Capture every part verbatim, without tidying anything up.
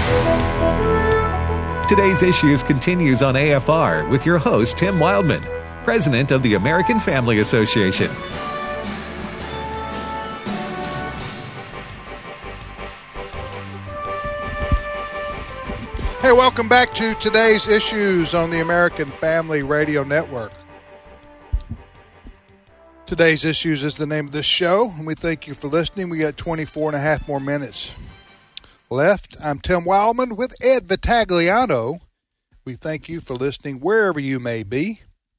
Today's Issues continues on A F R with your host, Tim Wildman, president of the American Family Association. Hey, welcome back to Today's Issues on the American Family Radio Network. Today's Issues is the name of this show, and we thank you for listening. We got twenty-four and a half more minutes left. I'm Tim Wildman with Ed Vitagliano. We thank you for listening wherever you may be.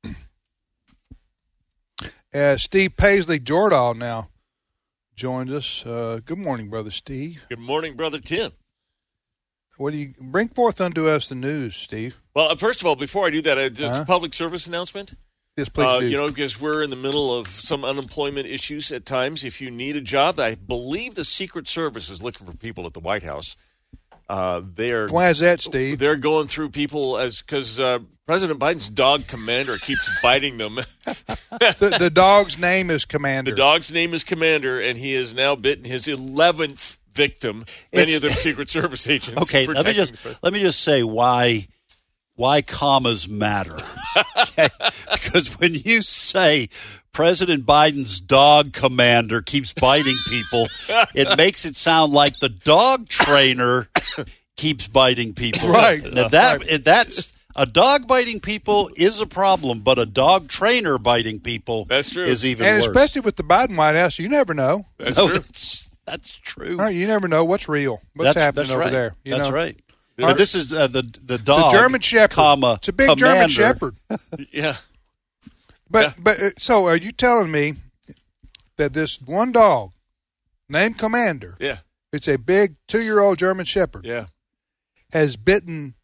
Uh, Steve Paisley Jordahl now joins us. Uh, good morning, Brother Steve. Good morning, Brother Tim. What do you bring forth unto us the news, Steve? Well, first of all, before I do that, uh, just Uh-huh. a public service announcement. Yes, please uh, do. You know, because we're in the middle of some unemployment issues at times. If you need a job, I believe the Secret Service is looking for people at the White House. Uh, they're Why is that, Steve? They're going through people as because uh, President Biden's dog Commander keeps biting them. the, the dog's name is Commander. The dog's name is Commander, and he has now bitten his eleventh victim. Many It's, of them Secret Service agents. Okay, let me just let me just say why why commas matter. Okay? Because when you say President Biden's dog Commander keeps biting people, it makes it sound like the dog trainer keeps biting people. Right. Now that Right. that's a dog biting people is a problem, but a dog trainer biting people That's true. is even and worse. especially with the Biden White House, you never know. That's no, true. that's, that's true. All right, you never know what's real, what's that's, happening that's over right. there. You that's know? right. Our- But this is uh, the the dog, The German Shepherd. comma, it's a big German commander. Shepherd. Yeah. But Yeah. but uh, so are you telling me that this one dog named Commander, Yeah. it's a big two-year-old German Shepherd, Yeah. has bitten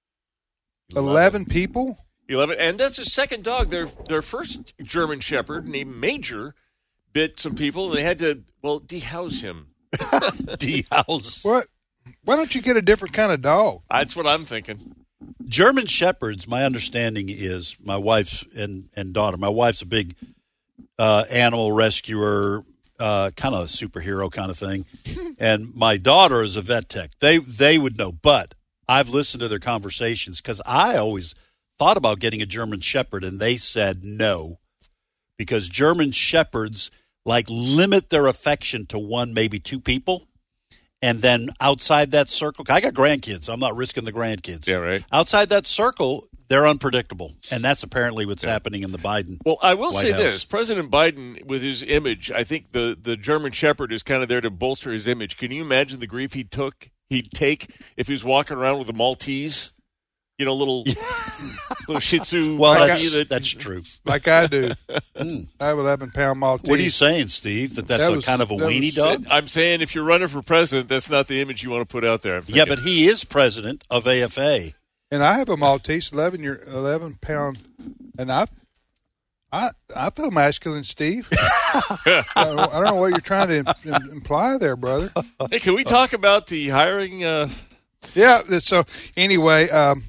eleven people? Eleven, and that's the second dog. Their their first German Shepherd named Major bit some people. They had to well dehouse him. D-house. What? Why don't you get a different kind of dog? That's what I'm thinking. German Shepherds, my understanding is my wife's and, and daughter. My wife's a big uh, animal rescuer, uh, kind of superhero kind of thing. And my daughter is a vet tech. They they would know. But I've listened to their conversations because I always thought about getting a German Shepherd, and they said no. Because German Shepherds, like, limit their affection to one, maybe two people. And then outside that circle, I got grandkids. I'm not risking the grandkids. Yeah, right. Outside that circle, they're unpredictable. And that's apparently what's yeah. happening in the Biden Well, I will White say House. this. President Biden, with his image, I think the, the German Shepherd is kind of there to bolster his image. Can you imagine the grief he took, he'd take if he was walking around with a Maltese? You know, little little Shih Tzu. Well, puppy that's, that, that's true. Like I do. Mm. I have eleven-pound Maltese. What are you saying, Steve? That that's That a was- kind of a that weenie was- dog? I'm saying if you're running for president, that's not the image you want to put out there. I'm Yeah, thinking. but he is president of A F A. And I have a Maltese, eleven year, eleven pound, and I, I, I feel masculine, Steve. I, don't, I don't know what you're trying to im- im- imply there, brother. Hey, can we talk about the hiring? Uh, Yeah. So anyway, um,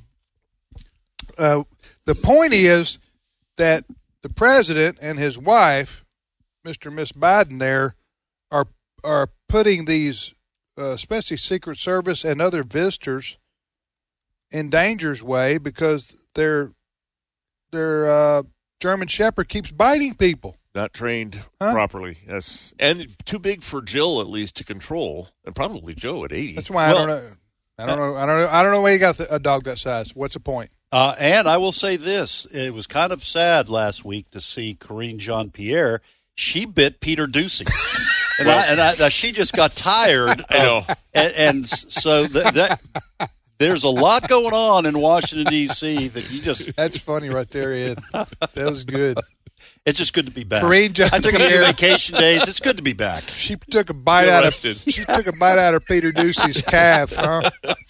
uh, the point is that the president and his wife, Mister and Miss Biden, there are are putting these, uh, especially Secret Service and other visitors, in danger's way because their their uh, German Shepherd keeps biting people. not trained Huh? properly. Yes, and too big for Jill at least to control, and probably Joe at eighty. That's why Well, I don't know. I don't know. I don't know. I don't know why you got the, a dog that size. What's the point? Uh, and I will say this. It was kind of sad last week to see Corinne Jean-Pierre. She bit Peter Doocy. And, I, and I, she just got tired. I know. Of, and, and so th- that there's a lot going on in Washington, D C that you just – That's funny right there, Ed. That was good. it's just good to be back. Corinne I took a few Jean-Pierre. vacation days. It's good to be back. She took a bite You're out arrested. of. She took a bite out of Peter Doocy's calf. Huh?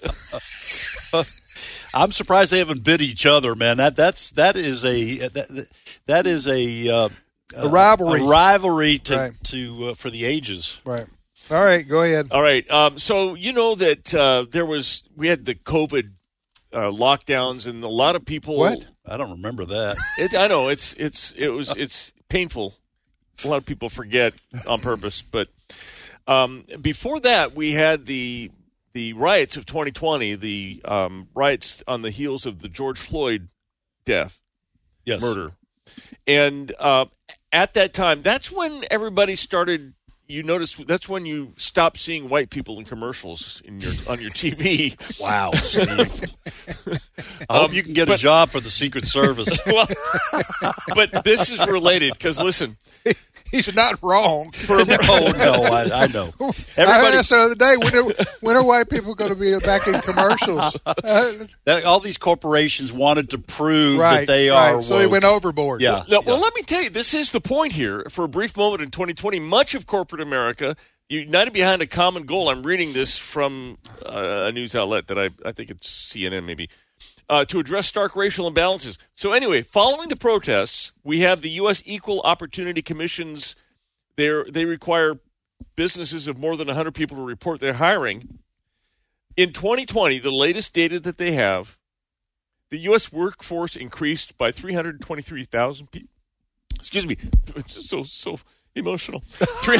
I'm surprised they haven't bit each other, man. That that's that is a that, that is a uh, A rivalry. a rivalry to Right. to uh, for the ages. Right. All right. Go ahead. All right. Um, so you know that uh, there was we had the COVID uh, lockdowns, and a lot of people. What? I don't remember that. It, I know it's it's it was it's painful. A lot of people forget on purpose, but um, before that, we had the the riots of twenty twenty, the um, riots on the heels of the George Floyd death, yes. murder. And uh, at that time, that's when everybody started. You notice that's when you stopped seeing white people in commercials in your on your T V. Wow, Steve. I hope Um, you can get but- a job for the Secret Service. Well, but this is related because listen, He's not wrong. For a oh no, I, I know. I Everybody, asked the other day, when are, when are white people going to be back in commercials? Uh, that, all these corporations wanted to prove right, that they right. are. So they woke. went overboard. Yeah. no, well, let me tell you, this is the point here. For a brief moment in twenty twenty, much of corporate America united behind a common goal. I'm reading this from uh, a news outlet that I, I think it's C N N maybe. Uh, to address stark racial imbalances. So anyway, following the protests, we have the U S Equal Opportunity Commission's. They're, they require businesses of more than one hundred people to report their hiring. In twenty twenty, the latest data that they have, the U S workforce increased by three hundred twenty-three thousand people. Excuse me. It's just so, so emotional. three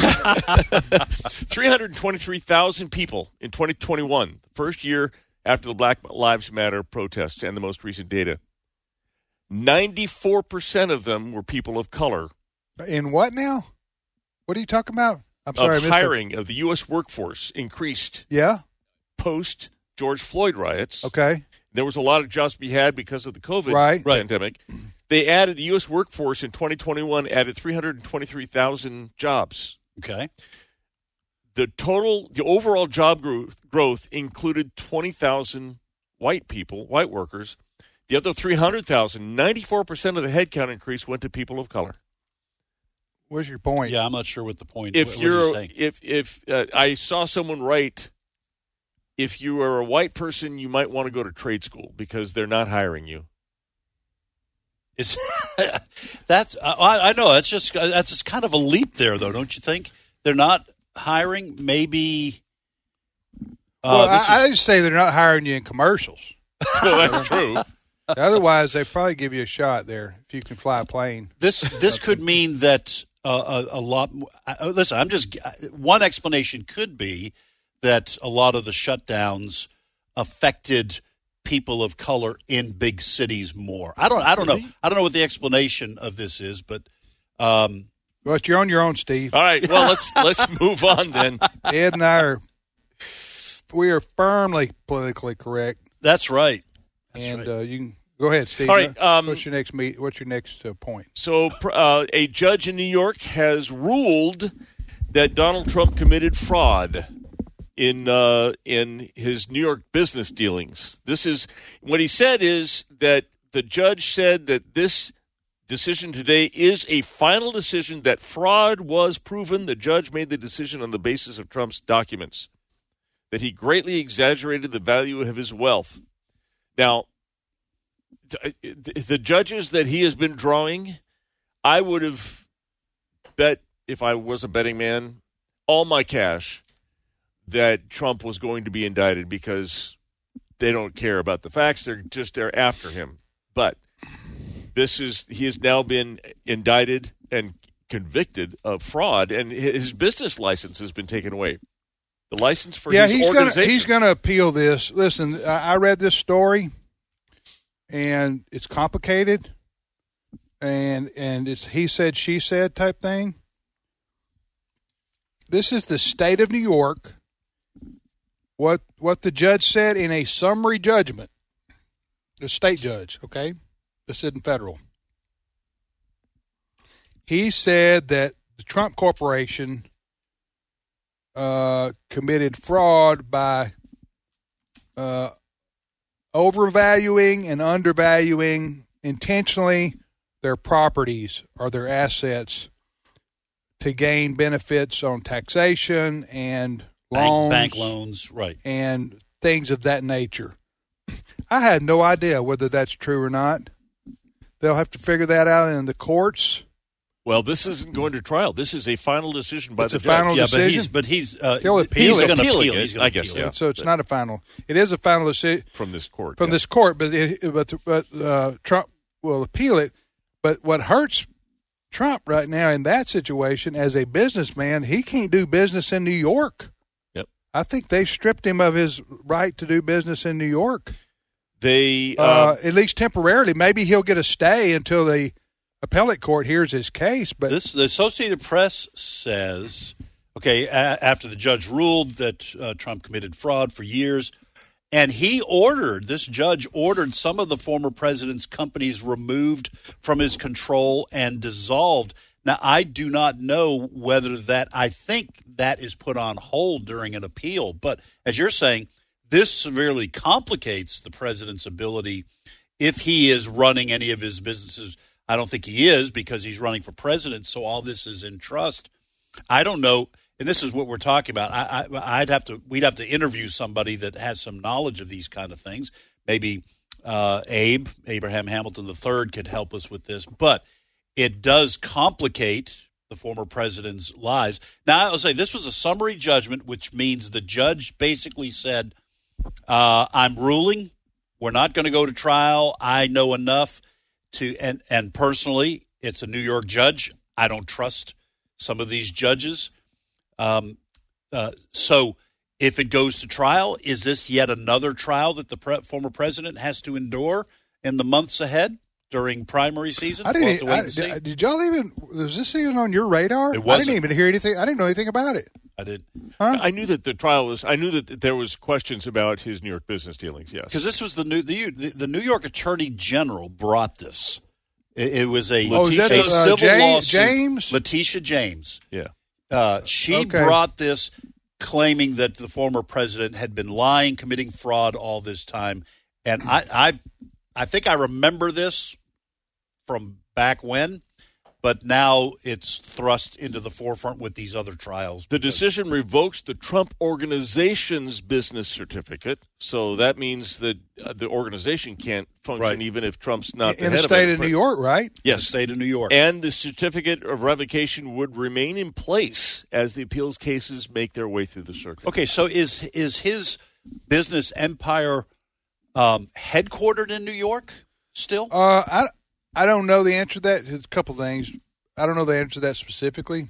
hundred twenty-three thousand people in twenty twenty-one, the first year after the Black Lives Matter protests and the most recent data. ninety-four percent of them were people of color. In what now? What are you talking about? I'm sorry. I Of missed hiring it. of the U S workforce increased Yeah. post George Floyd riots. Okay. There was a lot of jobs to be had because of the COVID Right. pandemic. They added the U S workforce in twenty twenty-one, added three hundred twenty-three thousand jobs. Okay. The total, the overall job growth, growth included twenty thousand white people, white workers. The other three hundred thousand, ninety-four percent of the headcount increase went to people of color. What's your point? Yeah, I'm not sure what the point. If what, you're, what are you saying? if if uh, I saw someone write, if you are a white person, you might want to go to trade school because they're not hiring you. Is that's I, I know that's just that's just kind of a leap there, though, don't you think? They're not hiring. Maybe. Well, Uh, this I, is- I just say they're not hiring you in commercials. Well, that's true. Otherwise, they probably give you a shot there if you can fly a plane. This this could mean that uh, a, a lot. More, uh, listen, I'm just one explanation could be that a lot of the shutdowns affected people of color in big cities more. I don't. I don't know. I don't know what the explanation of this is, but um, Well, you're on your own, Steve. All right. Well, let's let's move on then. Ed and I are we are firmly politically correct, that's right. That's and right. uh, you can go ahead, Steve. All right, um, what's your next meet? What's your next uh, point? So, uh, a judge in New York has ruled that Donald Trump committed fraud in uh, in his New York business dealings. This is what he said is that the judge said that this decision today is a final decision, that fraud was proven. The judge made the decision on the basis of Trump's documents, that he greatly exaggerated the value of his wealth. Now, the judges that he has been drawing, I would have bet, if I was a betting man, all my cash that Trump was going to be indicted because they don't care about the facts. They're just they're after him. But this is he has now been indicted and convicted of fraud, and his business license has been taken away. The license for yeah, his he's organization. gonna he's gonna appeal this. Listen, I, I read this story, and it's complicated, and and it's he said she said type thing. This is the state of New York. What what the judge said in a summary judgment, the state judge, okay? This isn't federal. He said that the Trump Corporation uh, committed fraud by uh, overvaluing and undervaluing intentionally their properties or their assets to gain benefits on taxation and loans, Bank, bank loans, right? and things of that nature. I had no idea whether that's true or not. They'll have to figure that out in the courts. Well, this isn't going to trial. This is a final decision by It's the a judge. final Yeah, but decision? he's but he's uh, He'll appeal he's it. gonna Appealing appeal. it, He's gonna I guess, appeal yeah. it. So it's not a final. It is a final decision From this court. from yeah. this court, but it, but but uh, Trump will appeal it. But what hurts Trump right now in that situation, as a businessman, he can't do business in New York. Yep. I think they stripped him of his right to do business in New York. They, uh, uh, at least temporarily. Maybe he'll get a stay until the appellate court hears his case. But this, the Associated Press says, okay, a- after the judge ruled that uh, Trump committed fraud for years, and he ordered, this judge ordered some of the former president's companies removed from his control and dissolved. Now, I do not know whether that, I think that is put on hold during an appeal. But as you're saying, this severely complicates the president's ability if he is running any of his businesses. I don't think he is because he's running for president, so all this is in trust. I don't know, and this is what we're talking about. I, I, I'd have to, we'd have to interview somebody that has some knowledge of these kind of things. Maybe uh, Abe, Abraham Hamilton the third, could help us with this. But it does complicate the former president's lives. Now, I'll say this was a summary judgment, which means the judge basically said, uh, I'm ruling. We're not going to go to trial. I know enough to, and, and personally, it's a New York judge. I don't trust some of these judges. Um, uh, so if it goes to trial, is this yet another trial that the pre- former president has to endure in the months ahead during primary season? I didn't. We'll have to wait I, and see. did, did y'all even? Was this even on your radar? It I wasn't. didn't even hear anything. I didn't know anything about it. I did. Huh? I knew that the trial was. I knew that there was questions about his New York business dealings. Yes, Because this was the new the, the New York Attorney General brought this. It, it was a, Oh, is that a the, uh, civil James- lawsuit. James? Letitia James. yeah. Uh, she Okay. brought this, claiming that the former president had been lying, committing fraud all this time. And I, I, I think I remember this from back when, but now it's thrust into the forefront with these other trials. The because- decision revokes the Trump Organization's business certificate, so that means that uh, the organization can't function Right. even if Trump's not the in the head state of of it. New York, right? the Yes, state of New York. and the certificate of revocation would remain in place as the appeals cases make their way through the circuit. Okay, so is is his business empire um, headquartered in New York still? Uh, I I don't know the answer to that. There's a couple things. I don't know the answer to that specifically.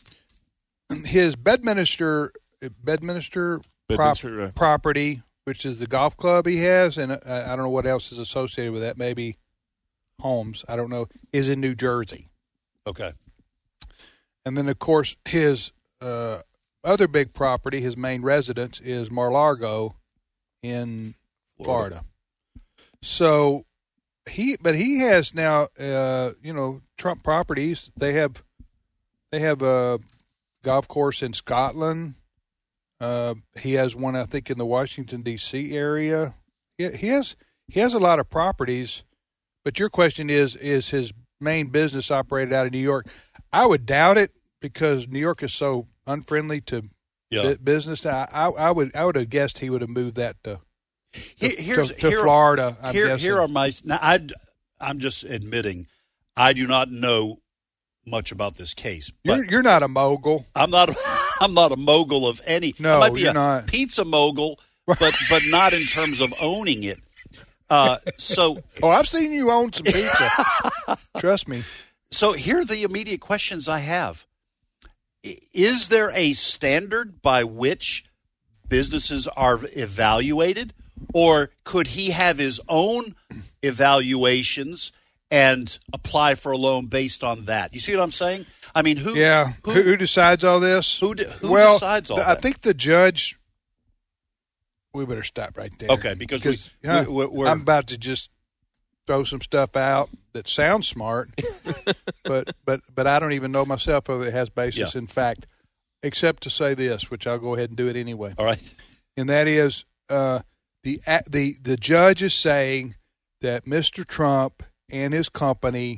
His Bedminster Bedminster, prop- Bedminster, uh, property, which is the golf club he has, and uh, I don't know what else is associated with that. Maybe homes. I don't know. Is in New Jersey, Okay. and then of course his uh, other big property, his main residence, is Mar-a-Lago in Florida. So he, but he has now, uh, you know, Trump properties. They have, they have a golf course in Scotland. Uh, he has one, I think, in the Washington D C area. He, he has, he has a lot of properties. But your question is, is his main business operated out of New York? I would doubt it because New York is so unfriendly to Yeah. bu- business. I, I, I would, I would have guessed he would have moved that to. Here- to, here's, to here, Florida. I'm here, guessing. here are my. Now, I, I'm just admitting, I do not know much about this case. But You're, you're not a mogul. I'm not. I'm not a mogul of any. No, I might be you're a not. pizza mogul, but but not in terms of owning it. Uh, so Oh, I've seen you own some pizza. Trust me. so here are the immediate questions I have. I- Is there a standard by which businesses are evaluated, or could he have his own evaluations and apply for a loan based on that? You see what I'm saying? I mean, who? Yeah. Who, Who, who decides all this? who, de- who well, decides all th- that? I think the judge. We better stop right there. Okay, because we- huh, we- we're- I'm about to just throw some stuff out that sounds smart, but but but I don't even know myself whether it has basis Yeah. in fact, except to say this, which I'll go ahead and do it anyway. all right. And that is uh, the the the judge is saying that Mister Trump and his company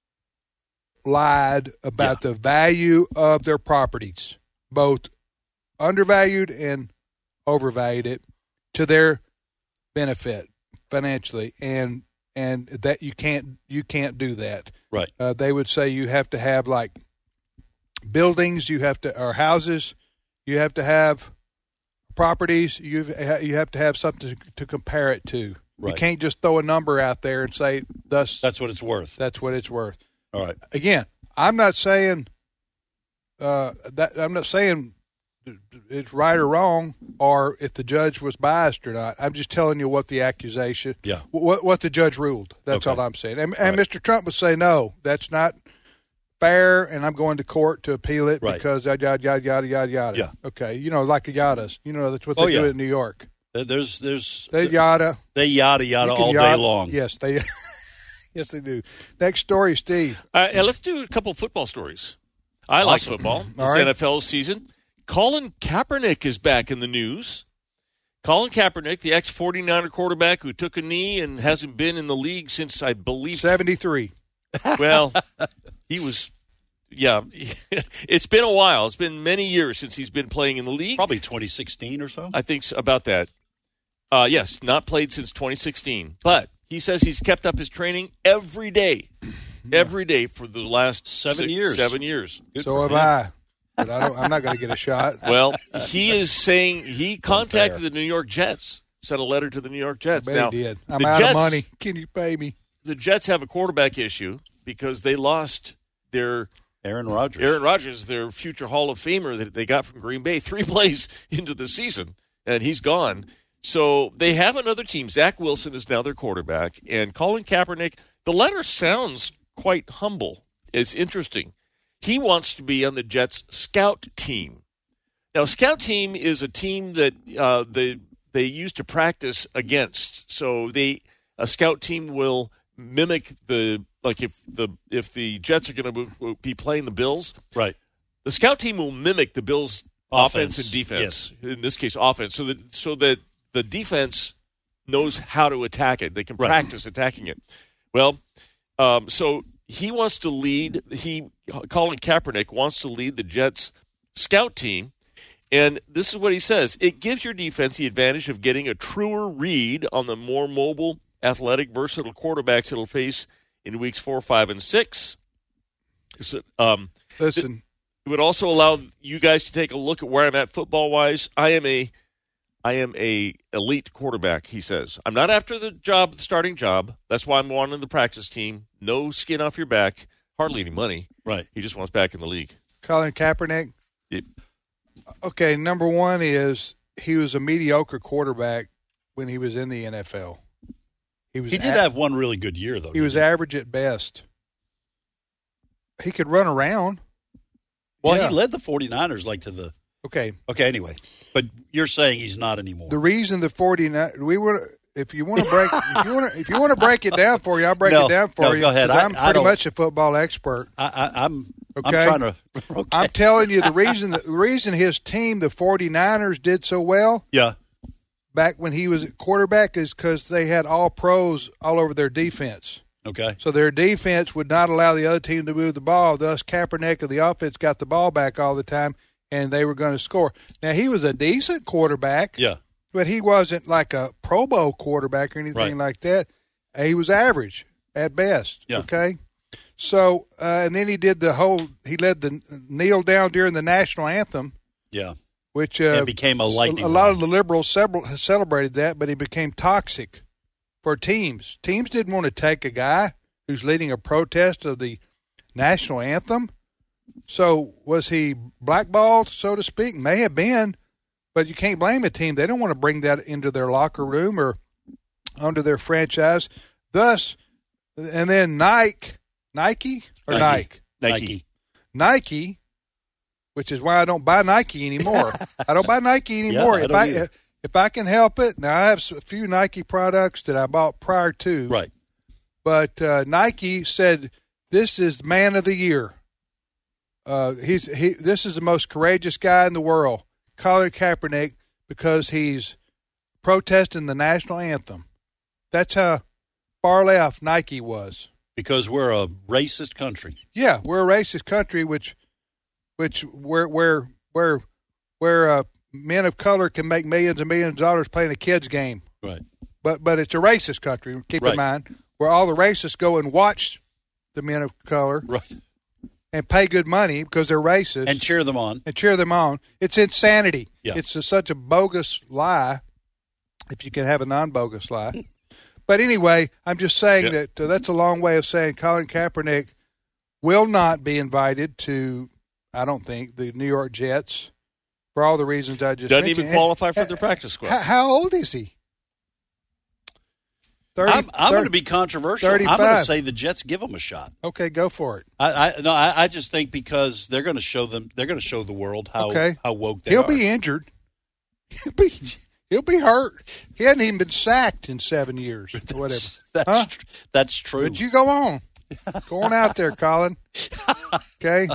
lied about the value of their properties, both undervalued and overvalued it to their benefit financially, and and that you can't you can't do that. Right. Uh, they would say you have to have like buildings, you have to or houses, you have to have properties, you you have to have something to, to compare it to. Right. You can't just throw a number out there and say thus That's what it's worth. that's what it's worth. All right. Again, I'm not saying uh, that I'm not saying it's right or wrong, or if the judge was biased or not. I'm just telling you what the accusation, yeah, what what the judge ruled. That's okay. all I'm saying. And, and right. Mister Trump would say, no, that's not fair, and I'm going to court to appeal it right. because yada, yada, yada, yada, yada, yada. Yeah. Okay, you know, like a yadas. You know, that's what they oh, do yeah. in New York. There's, there's, They yada. They yada, yada all yada. day long. Yes, they yes, they do. Next story, Steve. Uh, and let's do a couple of football stories. I like Awesome. football. It's right. N F L season. Colin Kaepernick is back in the news. Colin Kaepernick, the ex forty-niner quarterback who took a knee and hasn't been in the league since, I believe, seventy-three. Well, he was, yeah. It's been a while. It's been many years since he's been playing in the league. Probably twenty sixteen or so. I think so, about that. Uh, yes, not played since twenty sixteen. But he says he's kept up his training every day, every day for the last Seven six, years. Seven years. Good So for have him. I. But I don't, I'm not going to get a shot. Well, he is saying he contacted Unfair. the New York Jets, sent a letter to the New York I Jets. bet Now, he did. I'm the out Jets, of money. Can you pay me? The Jets have a quarterback issue because they lost their Aaron Rodgers. Aaron Rodgers, their future Hall of Famer that they got from Green Bay, three plays into the season, and he's gone. So they have another team. Zach Wilson is now their quarterback, and Colin Kaepernick. The letter sounds quite humble. It's interesting. He wants to be on the Jets' scout team. Now, scout team is a team that uh, they they used to practice against. So they a scout team will mimic the like if the if the Jets are going to be playing the Bills, Right. the scout team will mimic the Bills' offense, Offense, and defense. yes. In this case, offense, so that so that the defense knows how to attack it. They can Right. practice attacking it. Well, um, so. He wants to lead. He Colin Kaepernick wants to lead the Jets scout team, and this is what he says: it gives your defense the advantage of getting a truer read on the more mobile, athletic, versatile quarterbacks it'll face in weeks four, five, and six. So, um, Listen, it would also allow you guys to take a look at where I'm at football wise. I am a, I am a elite quarterback. He says I'm not after the job, the starting job. That's why I'm wanting the practice team. No skin off your back, hardly any money. Right. He just wants back in the league. Colin Kaepernick. Yep. Okay, number one is he was a mediocre quarterback when he was in the N F L. He was. He did a- have one really good year, though. He was average at best. He could run around. Well, Yeah. he led the 49ers like to the Okay. Okay, anyway. But you're saying he's not anymore. The reason the 49 we were if you want to break if you want to if you want to break it down for you, I'll break No, it down for no, you. go ahead. 'cause I- I'm I pretty don't- much a football expert. I, I, I'm Okay. I'm trying to okay. I'm telling you the reason the reason his team, the 49ers, did so well yeah. back when he was at quarterback is because they had all pros all over their defense. Okay. So their defense would not allow the other team to move the ball. Thus, Kaepernick of the offense got the ball back all the time, and they were going to score. Now, he was a decent quarterback, Yeah. but he wasn't like a Pro Bowl quarterback or anything Right. like that. He was average at best, Yeah. okay? So, uh, and then he did the whole – he led the kneel down during the national anthem, Yeah. which uh, And became a lightning A lot rod. of the liberals cel- celebrated that, but he became toxic for teams. Teams didn't want to take a guy who's leading a protest of the national anthem. So was he blackballed, so to speak? May have been, but you can't blame a team. They don't want to bring that into their locker room or under their franchise. Thus, and then Nike, Nike or Nike? Nike. Nike. Nike, which is why I don't buy Nike anymore. I don't buy Nike anymore. Yeah, I if don't I either. if I can help it, now I have a few Nike products that I bought prior to. Right. But uh, Nike said this is man of the year. Uh, he's he. This is the most courageous guy in the world, Colin Kaepernick, because he's protesting the national anthem. That's how far left Nike was. Because we're a racist country. Yeah, we're a racist country, which, which where where where where uh, men of color can make millions and millions of dollars playing a kids game. Right. But but it's a racist country. Keep Right. in mind where all the racists go and watch the men of color Right. and pay good money because they're racist And cheer them on. and cheer them on. It's insanity. Yeah. It's a, such a bogus lie, if you can have a non-bogus lie. But anyway, I'm just saying Yeah. that uh, that's a long way of saying Colin Kaepernick will not be invited to, I don't think, the New York Jets. for all the reasons I just Doesn't mentioned. even qualify And, for their practice squad. How, how old is he? thirty, I'm, I'm thirty going to be controversial. I'm going to thirty-five. say the Jets give them a shot. Okay, go for it. I, I no, I, I just think because they're going to show them, they're going to show the world how Okay. how woke they He'll are. be injured. He'll be he'll be hurt. He hadn't even been sacked in seven years or whatever. That's Huh? tr- that's true. But you go on. Go on out there, Colin. Okay.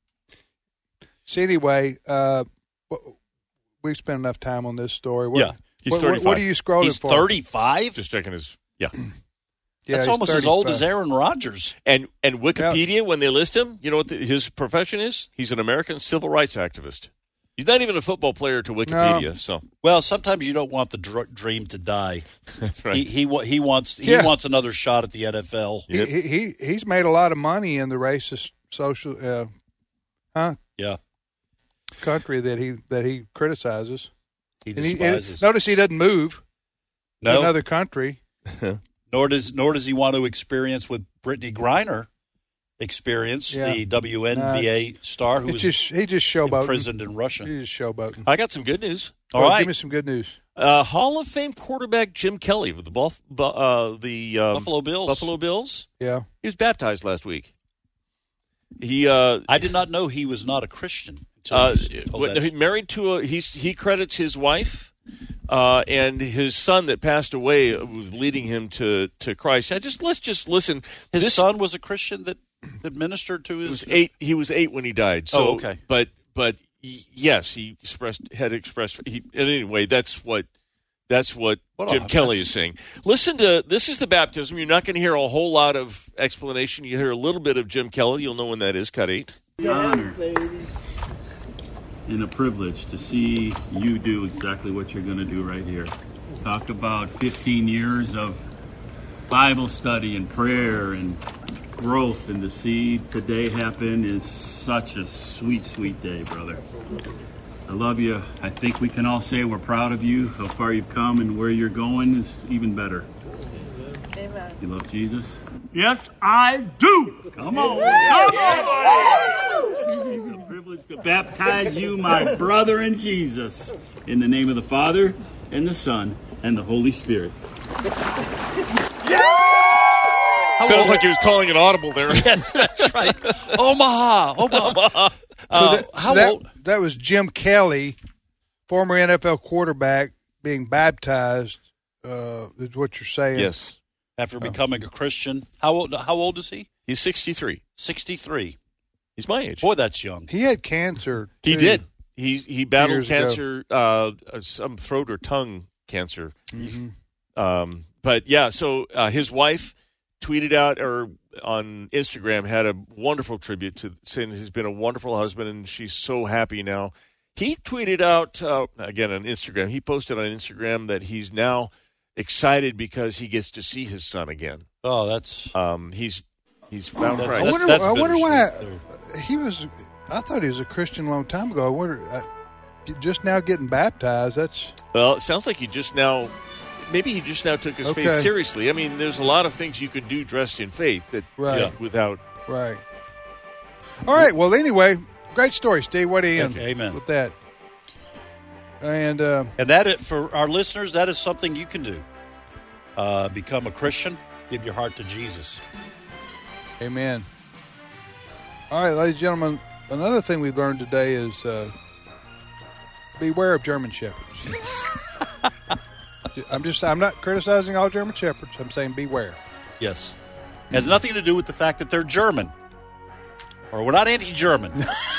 So anyway, uh, we've spent enough time on this story. What, Yeah. He's what, what, thirty-five. what are you scrolling He's for? thirty-five. Just checking his yeah. Yeah, That's he's almost as old as thirty-five. Aaron Rodgers. And and Wikipedia, when they list him, you know what the, his profession is? He's an American civil rights activist. He's not even a football player to Wikipedia. No. So Well, sometimes you don't want the dr- dream to die. right. He he wa- he wants he Yeah. wants another shot at the N F L. He, he he he's made a lot of money in the racist social uh, huh Yeah, country that he that he criticizes. he And he, and despises. notice he doesn't move to no, another country. nor does nor does he want to experience what Brittany Griner experienced, Yeah. the W N B A star who It's was just he just showboating. imprisoned in Russia. He's just showboating. I got some good news. All Well, right, give me some good news. Uh, Hall of Fame quarterback Jim Kelly with the Buff, bu- uh, the um, Buffalo Bills. Buffalo Bills. Yeah, He was baptized last week. He uh, I did not know he was not a Christian. until uh, you told when- that. he married to a he's he credits his wife uh, and his son that passed away was leading him to, to Christ. I just let's just listen. His This- son was a Christian that, that ministered to his. was eight. He was eight when he died. So, Oh, okay. But but y- yes, he expressed had expressed. He, anyway, that's what that's what, What Jim a- Kelly that's- is saying. Listen to this is the baptism. You're not going to hear a whole lot of explanation. You hear a little bit of Jim Kelly. You'll know when that is. Cut eight. honor and a privilege to see you do exactly what you're going to do right here. Talk about fifteen years of Bible study and prayer and growth, and to see today happen is such a sweet, sweet day, brother. I love you. I think we can all say we're proud of you. How far you've come and where you're going is even better. Amen. You love Jesus? Yes, I do. Come on. Come on. It's a privilege to baptize you, my brother in Jesus. In the name of the Father, and the Son, and the Holy Spirit. Sounds like he was calling an audible there. Yes, that's right. Omaha, Omaha. Uh, so that, how so that, old? that was Jim Kelly, former N F L quarterback, being baptized. Uh, is what you're saying? Yes, After becoming a Christian, how old? How old is he? he's sixty-three. Sixty-three. He's my age. Boy, that's young. He had cancer. He too. did. He he battled Years ago. cancer, uh, some throat or tongue cancer. Mm-hmm. Um, but yeah, so uh, his wife tweeted out or on Instagram had a wonderful tribute to saying he's been a wonderful husband and she's so happy now. He tweeted out uh, again on Instagram. He posted on Instagram that he's now excited because he gets to see his son again. Oh, that's. Um, he's he's found That's- I Christ. wonder. that's I wonder why bittersweet. he was. I thought he was a Christian a long time ago. I wonder. I, just now getting baptized. That's Well, it sounds like he just now, maybe he just now took his Okay. faith seriously. I mean, there's a lot of things you can do dressed in faith that Right. yeah, without. right. All right. Well, anyway, great story, Steve. What do you end Okay, amen. with that? And uh, And that it, for our listeners, that is something you can do. Uh, become a Christian. Give your heart to Jesus. amen. All right, ladies and gentlemen. Another thing we've learned today is uh, beware of German shepherds. I'm just. I'm not criticizing all German shepherds. I'm saying beware. Yes. It has nothing to do with the fact that they're German. Or we're not anti-German.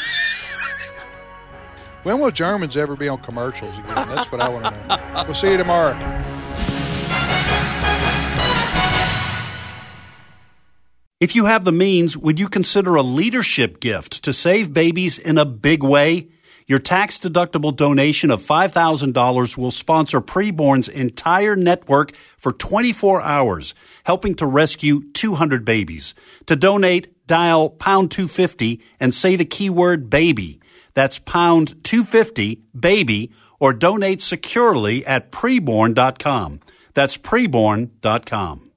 When will Germans ever be on commercials again? That's what I want to know. We'll see you tomorrow. If you have the means, would you consider a leadership gift to save babies in a big way? Your tax-deductible donation of five thousand dollars will sponsor Preborn's entire network for twenty-four hours, helping to rescue two hundred babies. To donate, dial pound two fifty and say the keyword baby. That's pound two fifty, baby, or donate securely at preborn dot com. That's preborn dot com.